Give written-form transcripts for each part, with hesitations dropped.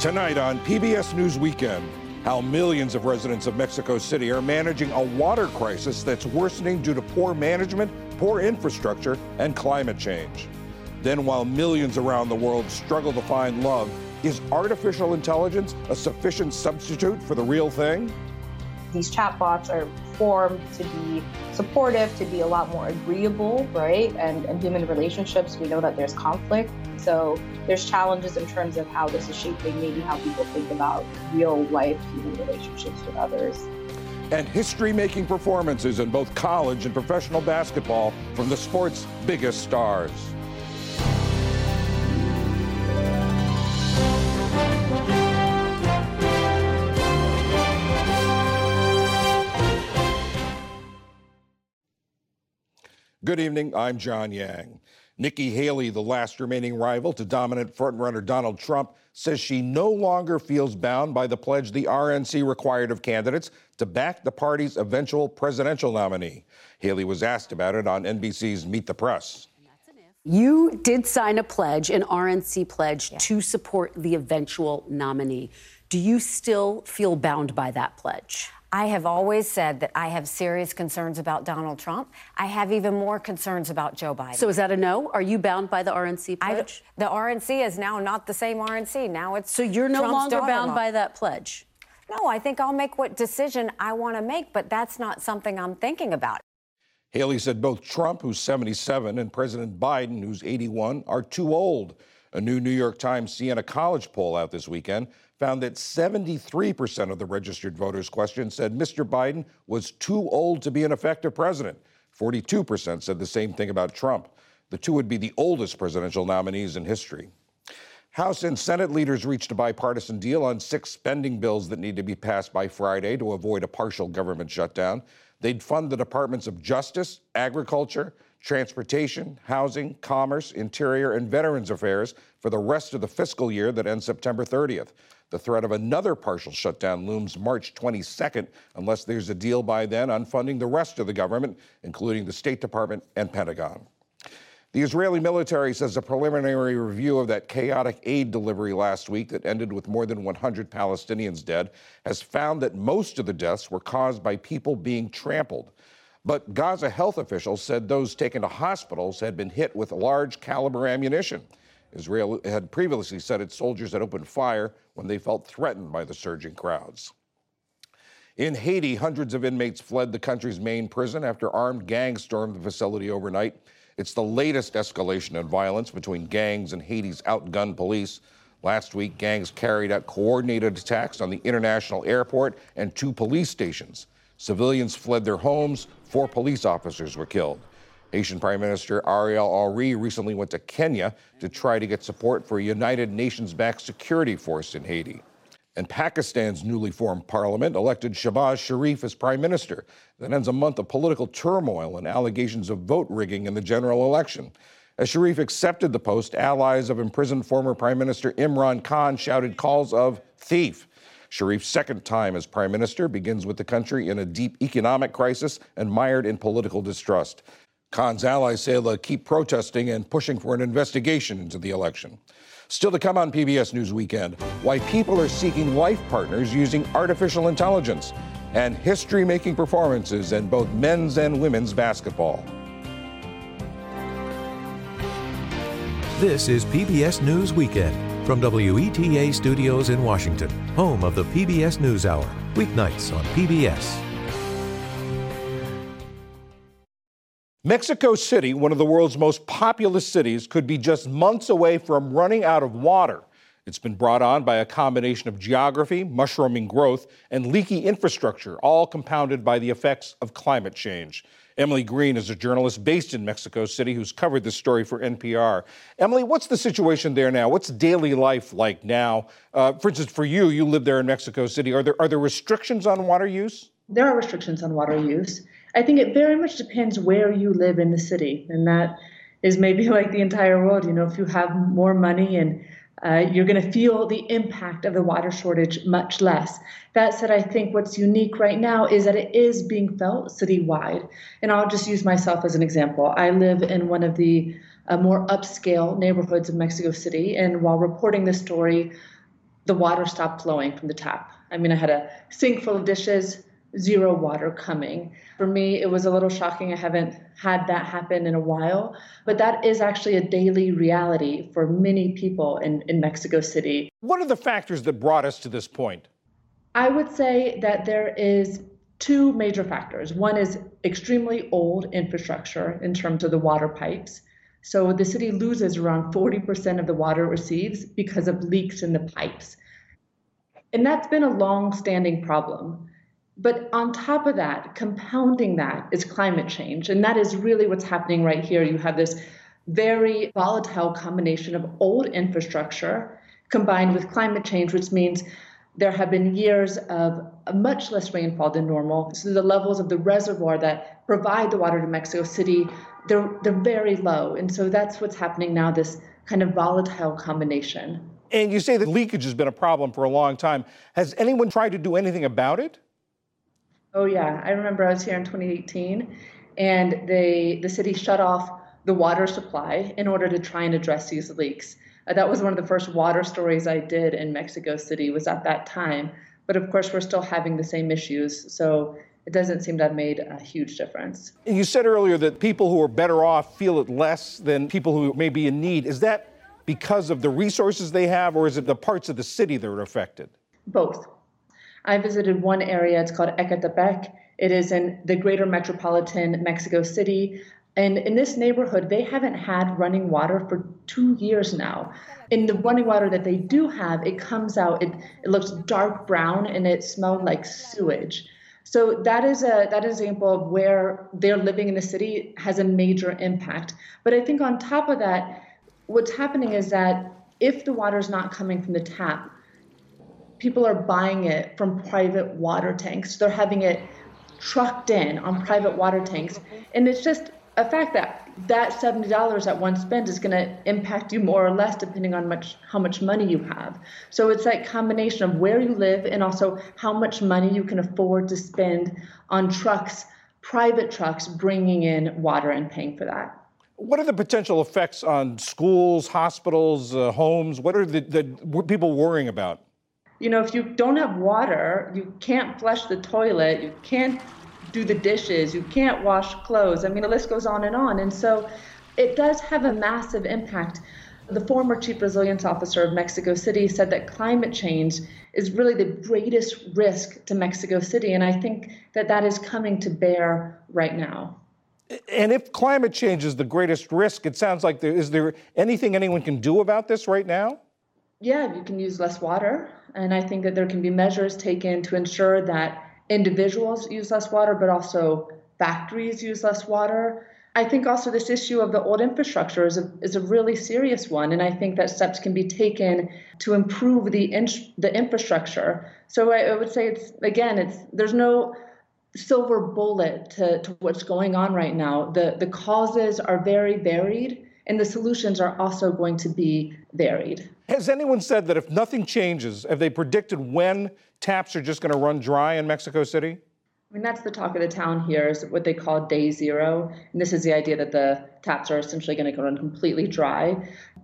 Tonight on PBS News Weekend, how millions of residents of Mexico City are managing a water crisis that's worsening due to poor management, poor infrastructure, and climate change. Then, while millions around the world struggle to find love, is artificial intelligence a sufficient substitute for the real thing? These chatbots are formed to be supportive, to be a lot more agreeable, right? And human relationships, we know that there's conflict. So there's challenges in terms of how this is shaping maybe how people think about real life human relationships with others. And history-making performances in both college and professional basketball from the sport's biggest stars. Good evening, I'm John Yang. Nikki Haley, the last remaining rival to dominant frontrunner Donald Trump, says she no longer feels bound by the pledge the RNC required of candidates to back the party's eventual presidential nominee. Haley was asked about it on NBC's Meet the Press. You did sign a pledge, an RNC pledge, to support the eventual nominee. Do you still feel bound by that pledge? I have always said that I have serious concerns about Donald Trump. I have even more concerns about Joe Biden. So is that a no? Are you bound by the RNC pledge? The RNC is now not the same RNC. Now it's So you're no Trump's longer bound daughter-in-law. by that pledge? No, I think I'll make what decision I want to make, but that's not something I'm thinking about. Haley said both Trump, who's 77, and President Biden, who's 81, are too old. A new New York Times Siena College poll out this weekend found that 73% of the registered voters questioned said Mr. Biden was too old to be an effective president. 42% said the same thing about Trump. The two would be the oldest presidential nominees in history. House and Senate leaders reached a bipartisan deal on 6 spending bills that need to be passed by Friday to avoid a partial government shutdown. They'd fund the Departments of Justice, Agriculture, Transportation, Housing, Commerce, Interior, and Veterans Affairs for the rest of the fiscal year that ends September 30th. The threat of another partial shutdown looms March 22nd, unless there's a deal by then on funding the rest of the government, including the State Department and Pentagon. The Israeli military says a preliminary review of that chaotic aid delivery last week that ended with more than 100 Palestinians dead has found that most of the deaths were caused by people being trampled. But Gaza health officials said those taken to hospitals had been hit with large caliber ammunition. Israel had previously said its soldiers had opened fire when they felt threatened by the surging crowds. In Haiti, hundreds of inmates fled the country's main prison after armed gangs stormed the facility overnight. It's the latest escalation in violence between gangs and Haiti's outgunned police. Last week, gangs carried out coordinated attacks on the international airport and 2 police stations. Civilians fled their homes. 4 police officers were killed. Haitian Prime Minister Ariel Henry recently went to Kenya to try to get support for a United Nations-backed security force in Haiti. And Pakistan's newly formed parliament elected Shehbaz Sharif as prime minister. That ends a month of political turmoil and allegations of vote rigging in the general election. As Sharif accepted the post, allies of imprisoned former Prime Minister Imran Khan shouted calls of thief. Sharif's second time as prime minister begins with the country in a deep economic crisis and mired in political distrust. Khan's allies say they'll keep protesting and pushing for an investigation into the election. Still to come on PBS News Weekend, why people are seeking life partners using artificial intelligence, and history-making performances in both men's and women's basketball. This is PBS News Weekend from WETA Studios in Washington, home of the PBS NewsHour, weeknights on PBS. Mexico City, one of the world's most populous cities, could be just months away from running out of water. It's been brought on by a combination of geography, mushrooming growth, and leaky infrastructure, all compounded by the effects of climate change. Emily Green is a journalist based in Mexico City who's covered this story for NPR. Emily, what's the situation there now? What's daily life like now? For instance, for you, you live there in Mexico City. Are there restrictions on water use? There are restrictions on water use. I think it very much depends where you live in the city. And that is maybe like the entire world. You know, if you have more money and you're going to feel the impact of the water shortage much less. That said, I think what's unique right now is that it is being felt citywide. And I'll just use myself as an example. I live in one of the more upscale neighborhoods of Mexico City. And while reporting this story, the water stopped flowing from the tap. I mean, I had a sink full of dishes, zero water coming. For me, it was a little shocking. I haven't had that happen in a while, but that is actually a daily reality for many people in Mexico City. What are the factors that brought us to this point? I would say that there is two major factors. One is extremely old infrastructure in terms of the water pipes. So the city loses around 40% of the water it receives because of leaks in the pipes. And that's been a long-standing problem. But on top of that, compounding that is climate change. And that is really what's happening right here. You have this very volatile combination of old infrastructure combined with climate change, which means there have been years of much less rainfall than normal. So the levels of the reservoir that provide the water to Mexico City, they're very low. And so that's what's happening now, this kind of volatile combination. And you say that leakage has been a problem for a long time. Has anyone tried to do anything about it? Oh, yeah. I remember I was here in 2018, and the city shut off the water supply in order to try and address these leaks. That was one of the first water stories I did in Mexico City, was at that time. But of course, we're still having the same issues. So it doesn't seem to have made a huge difference. You said earlier that people who are better off feel it less than people who may be in need. Is that because of the resources they have, or is it the parts of the city that are affected? Both. I visited one area, it's called Ecatepec. It is in the greater metropolitan Mexico City. And in this neighborhood, they haven't had running water for 2 years now. In the running water that they do have, it comes out, it looks dark brown and it smelled like sewage. So that is an example of where they're living in the city has a major impact. But I think on top of that, what's happening is that if the water is not coming from the tap, people are buying it from private water tanks. They're having it trucked in on private water tanks. And it's just a fact that $70 that one spends is going to impact you more or less depending on how much money you have. So it's that combination of where you live and also how much money you can afford to spend on trucks, private trucks, bringing in water and paying for that. What are the potential effects on schools, hospitals, homes? What are the people worrying about? You know, if you don't have water, you can't flush the toilet, you can't do the dishes, you can't wash clothes. I mean, the list goes on. And so it does have a massive impact. The former chief resilience officer of Mexico City said that climate change is really the greatest risk to Mexico City. And I think that is coming to bear right now. And if climate change is the greatest risk, it sounds like is there anything anyone can do about this right now? Yeah, you can use less water. And I think that there can be measures taken to ensure that individuals use less water, but also factories use less water. I think also this issue of the old infrastructure is a really serious one. And I think that steps can be taken to improve the infrastructure. So I would say there's no silver bullet to what's going on right now. The causes are very varied, and the solutions are also going to be varied. Has anyone said that if nothing changes, have they predicted when taps are just going to run dry in Mexico City? I mean, that's the talk of the town here, is what they call day zero. And this is the idea that the taps are essentially going to run completely dry.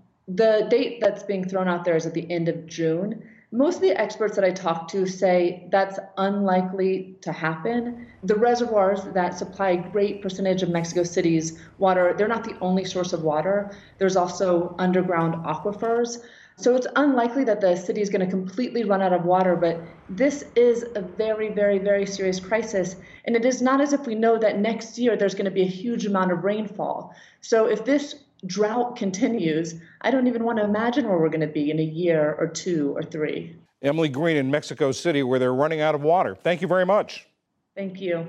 The date that's being thrown out there is at the end of June. Most of the experts that I talk to say that's unlikely to happen. The reservoirs that supply a great percentage of Mexico City's water, they're not the only source of water. There's also underground aquifers. So it's unlikely that the city is going to completely run out of water, but this is a very, very, very serious crisis. And it is not as if we know that next year there's going to be a huge amount of rainfall. So if this drought continues, I don't even want to imagine where we're going to be in a year or 2 or 3. Emily Green in Mexico City, where they're running out of water. Thank you very much. Thank you.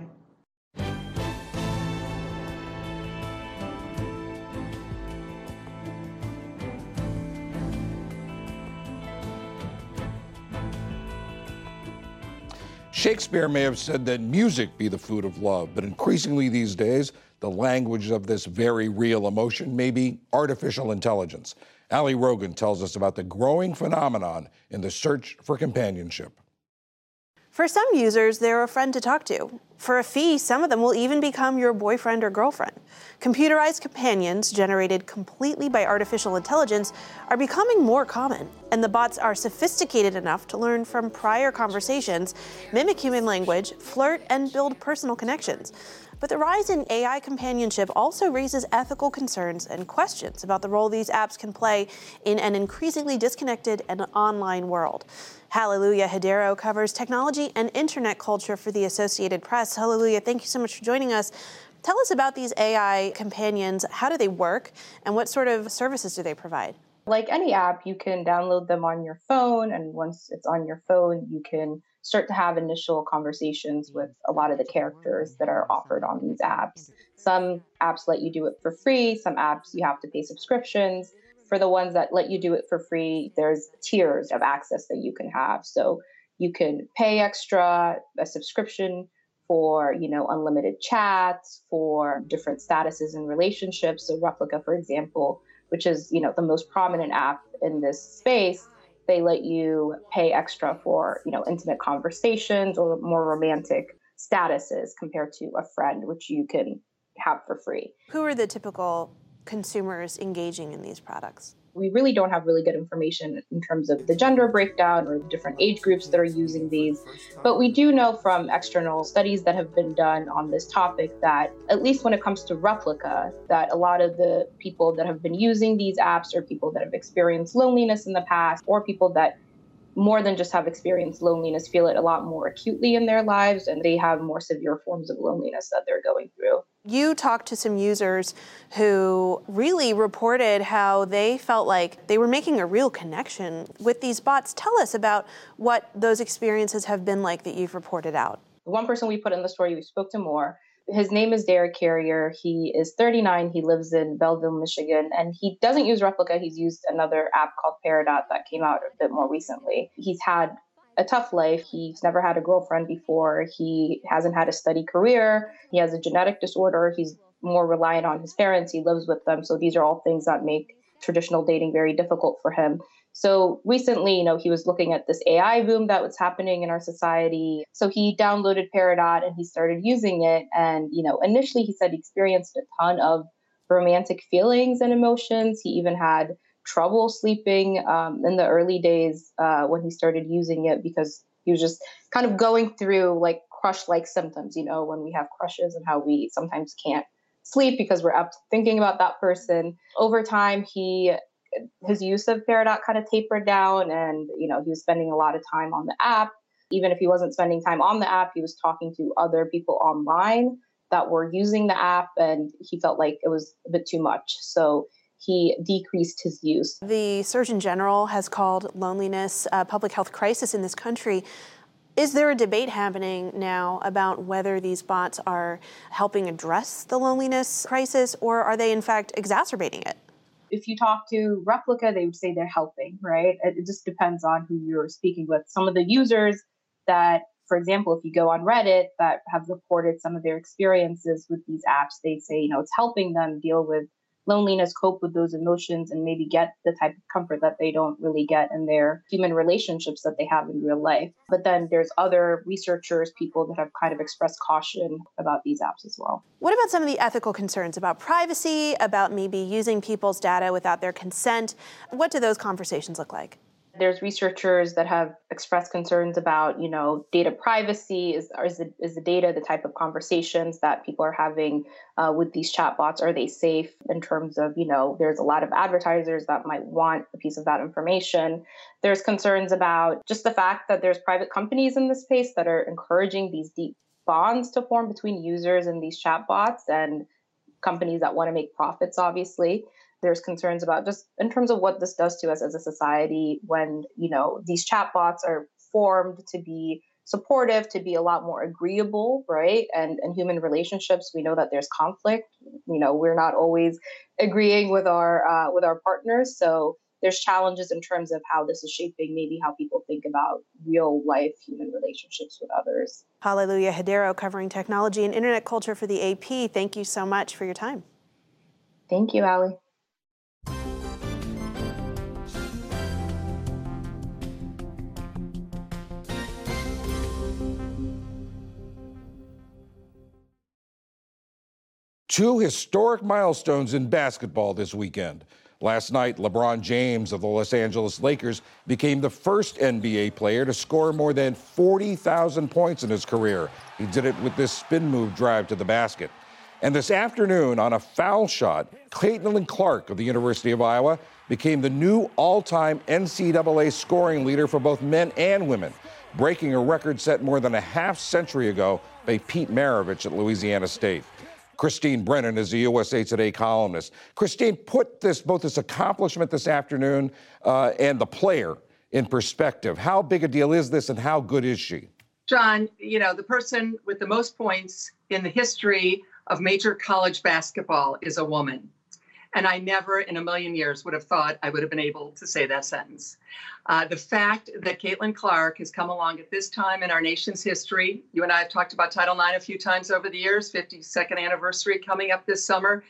Shakespeare may have said that music be the food of love, but increasingly these days, the language of this very real emotion may be artificial intelligence. Ali Rogan tells us about the growing phenomenon in the search for companionship. For some users, they're a friend to talk to. For a fee, some of them will even become your boyfriend or girlfriend. Computerized companions generated completely by artificial intelligence are becoming more common, and the bots are sophisticated enough to learn from prior conversations, mimic human language, flirt, and build personal connections. But the rise in AI companionship also raises ethical concerns and questions about the role these apps can play in an increasingly disconnected and online world. Hallelujah Hidero covers technology and internet culture for the Associated Press. Hallelujah, thank you so much for joining us. Tell us about these AI companions. How do they work, and what sort of services do they provide? Like any app, you can download them on your phone, and once it's on your phone, you can start to have initial conversations with a lot of the characters that are offered on these apps. Some apps let you do it for free, some apps you have to pay subscriptions. For the ones that let you do it for free, there's tiers of access that you can have. So you can pay extra, a subscription for, unlimited chats, for different statuses and relationships. So Replika, for example, which is, the most prominent app in this space, they let you pay extra for, intimate conversations or more romantic statuses compared to a friend, which you can have for free. Who are the typical consumers engaging in these products? We really don't have really good information in terms of the gender breakdown or the different age groups that are using these. But we do know from external studies that have been done on this topic that, at least when it comes to Replika, that a lot of the people that have been using these apps are people that have experienced loneliness in the past, or people that more than just have experienced loneliness, feel it a lot more acutely in their lives, and they have more severe forms of loneliness that they're going through. You talked to some users who really reported how they felt like they were making a real connection with these bots. Tell us about what those experiences have been like that you've reported out. One person we put in the story, we spoke to more. His name is Derek Carrier. He is 39. He lives in Belleville, Michigan, and he doesn't use Replika. He's used another app called Peridot that came out a bit more recently. He's had a tough life. He's never had a girlfriend before. He hasn't had a steady career. He has a genetic disorder. He's more reliant on his parents. He lives with them. So these are all things that make traditional dating very difficult for him. So recently, he was looking at this AI boom that was happening in our society. So he downloaded Peridot and he started using it. And, initially he said he experienced a ton of romantic feelings and emotions. He even had trouble sleeping in the early days when he started using it, because he was just kind of going through like crush-like symptoms, when we have crushes, and how we sometimes can't sleep because we're up thinking about that person. Over time, his use of Peridot kind of tapered down, and he was spending a lot of time on the app. Even if he wasn't spending time on the app, he was talking to other people online that were using the app, and he felt like it was a bit too much. So he decreased his use. The Surgeon General has called loneliness a public health crisis in this country. Is there a debate happening now about whether these bots are helping address the loneliness crisis, or are they in fact exacerbating it? If you talk to Replika, they would say they're helping, right? It just depends on who you're speaking with. Some of the users that, for example, if you go on Reddit, that have reported some of their experiences with these apps, they say, it's helping them deal with loneliness, cope with those emotions, and maybe get the type of comfort that they don't really get in their human relationships that they have in real life. But then there's other researchers, people that have kind of expressed caution about these apps as well. What about some of the ethical concerns about privacy, about maybe using people's data without their consent? What do those conversations look like? There's researchers that have expressed concerns about, data privacy. Is the data the type of conversations that people are having with these chatbots? Are they safe in terms of, there's a lot of advertisers that might want a piece of that information. There's concerns about just the fact that there's private companies in this space that are encouraging these deep bonds to form between users and these chatbots, and companies that want to make profits, obviously. There's concerns about just in terms of what this does to us as a society when, these chatbots are formed to be supportive, to be a lot more agreeable, right? And human relationships, we know that there's conflict. We're not always agreeing with our partners. So there's challenges in terms of how this is shaping maybe how people think about real life human relationships with others. Hallelujah Hidero, covering technology and internet culture for the AP. Thank you so much for your time. Thank you, Allie. Two historic milestones in basketball this weekend. Last night, LeBron James of the Los Angeles Lakers became the first NBA player to score more than 40,000 points in his career. He did it with this spin move drive to the basket. And this afternoon, on a foul shot, Caitlin Clark of the University of Iowa became the new all-time NCAA scoring leader for both men and women, breaking a record set more than a half century ago by Pete Maravich at Louisiana State. Christine Brennan is a USA Today columnist. Christine, put both this accomplishment this afternoon and the player in perspective. How big a deal is this, and how good is she? John, the person with the most points in the history of major college basketball is a woman. And I never in a million years would have thought I would have been able to say that sentence. The fact that Caitlin Clark has come along at this time in our nation's history, you and I have talked about Title IX a few times over the years, 52nd anniversary coming up this summer.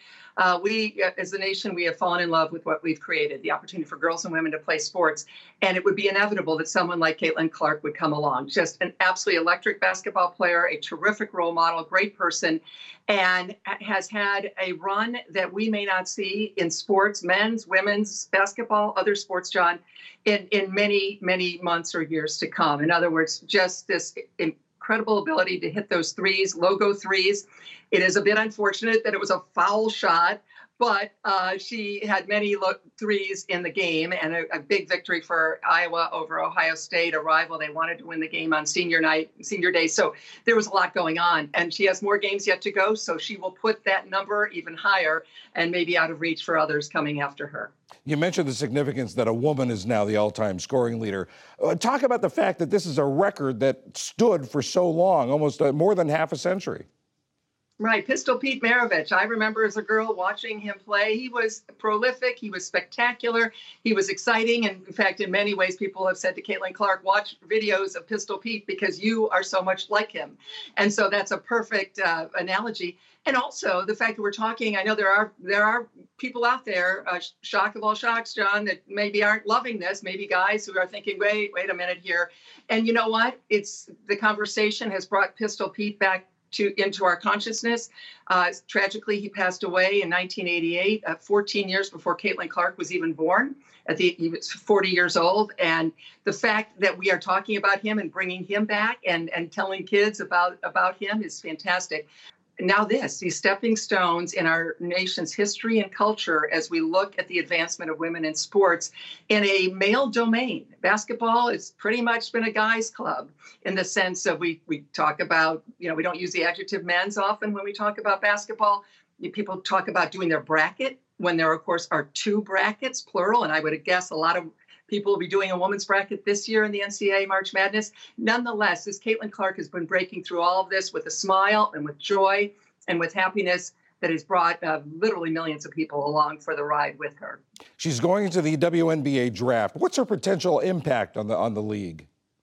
We, as a nation, we have fallen in love with what we've created, the opportunity for girls and women to play sports. And it would be inevitable that someone like Caitlin Clark would come along. Just an absolutely electric basketball player, a terrific role model, great person, and has had a run that we may not see in sports, men's, women's, basketball, other sports, John, in many, many months or years to come. In other words, just this incredible ability to hit those threes, logo threes. It is a bit unfortunate that it was a foul shot, but she had many threes in the game, and a big victory for Iowa over Ohio State, a rival. They wanted to win the game on senior day. So there was a lot going on, and she has more games yet to go. So she will put that number even higher and maybe out of reach for others coming after her. You mentioned the significance that a woman is now the all-time scoring leader. Talk about the fact that this is a record that stood for so long, almost more than half a century. Right. Pistol Pete Maravich. I remember as a girl watching him play. He was prolific. He was spectacular. He was exciting. And in fact, in many ways, people have said to Caitlin Clark, watch videos of Pistol Pete because you are so much like him. And so that's a perfect analogy. And also the fact that we're talking, I know there are people out there, shock of all shocks, John, that maybe aren't loving this, maybe guys who are thinking, wait a minute here. And you know what? The conversation has brought Pistol Pete back into our consciousness. Tragically, he passed away in 1988, 14 years before Caitlin Clark was even born. He was 40 years old. And the fact that we are talking about him and bringing him back and telling kids about him is fantastic. Now these stepping stones in our nation's history and culture as we look at the advancement of women in sports in a male domain. Basketball has pretty much been a guy's club in the sense of we talk about, we don't use the adjective men's often when we talk about basketball. People talk about doing their bracket when there, of course, are two brackets, plural, and I would guess a lot of people will be doing a women's bracket this year in the NCAA March Madness. Nonetheless, this Caitlin Clark has been breaking through all of this with a smile and with joy and with happiness that has brought literally millions of people along for the ride with her. She's going into the WNBA draft. What's her potential impact on the league?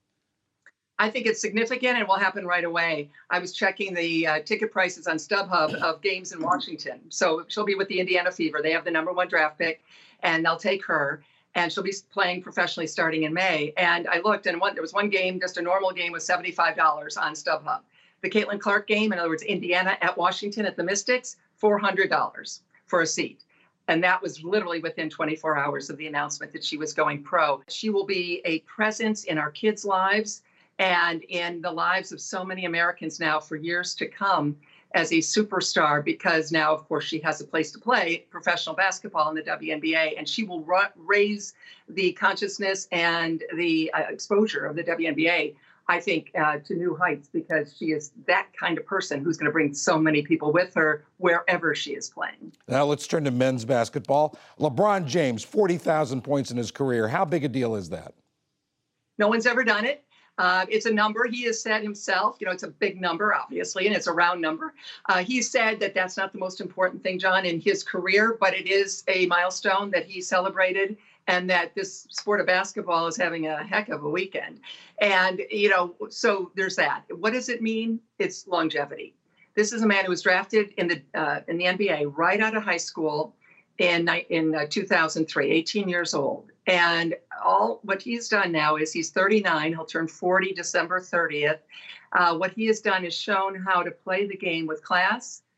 I think it's significant and will happen right away. I was checking the ticket prices on StubHub of games in Washington. So she'll be with the Indiana Fever. They have the #1 draft pick, and they'll take her. And she'll be playing professionally starting in May. And I looked, and there was one game, just a normal game, was $75 on StubHub. The Caitlin Clark game, in other words, Indiana at Washington at the Mystics, $400 for a seat. And that was literally within 24 hours of the announcement that she was going pro. She will be a presence in our kids' lives and in the lives of so many Americans now for years to come as a superstar, because now, of course, she has a place to play professional basketball in the WNBA, and she will raise the consciousness and the exposure of the WNBA, I think, to new heights, because she is that kind of person who's going to bring so many people with her wherever she is playing. Now let's turn to men's basketball. LeBron James, 40,000 points in his career. How big a deal is that? No one's ever done it. It's a number he has said himself. It's a big number, obviously, and it's a round number. He said that that's not the most important thing, John, in his career, but it is a milestone that he celebrated, and that this sport of basketball is having a heck of a weekend. And, so there's that. What does it mean? It's longevity. This is a man who was drafted in the NBA right out of high school in 2003, 18 years old. And what he's done now is he's 39. He'll turn 40 December 30th. What he has done is shown how to play the game with class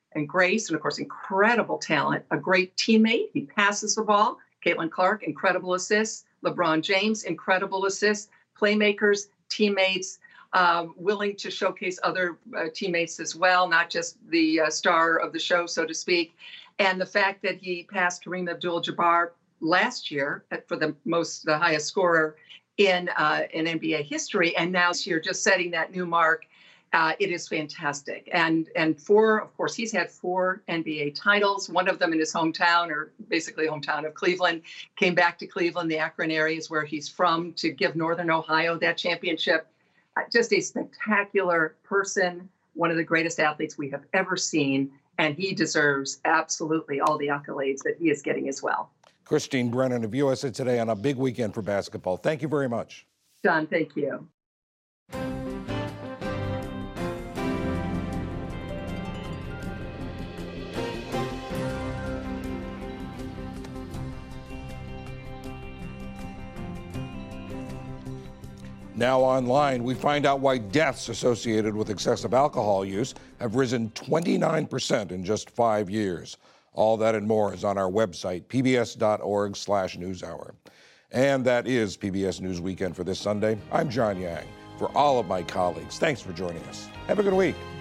and grace, and of course, incredible talent, a great teammate. He passes the ball. Caitlin Clark, incredible assists. LeBron James, incredible assists. Playmakers, teammates, willing to showcase other teammates as well, not just the star of the show, so to speak. And the fact that he passed Kareem Abdul-Jabbar last year for the highest scorer in NBA history, and now this year just setting that new mark. It is fantastic. And of course, he's had 4 NBA titles, one of them in his hometown, or basically hometown of Cleveland. Came back to Cleveland, the Akron area is where he's from, to give Northern Ohio that championship. Just a spectacular person, one of the greatest athletes we have ever seen, and he deserves absolutely all the accolades that he is getting as well. Christine Brennan of USA Today on a big weekend for basketball. Thank you very much. John, thank you. Now online, we find out why deaths associated with excessive alcohol use have risen 29% in just 5 years. All that and more is on our website, pbs.org/newshour. And that is PBS News Weekend for this Sunday. I'm John Yang. For all of my colleagues, thanks for joining us. Have a good week.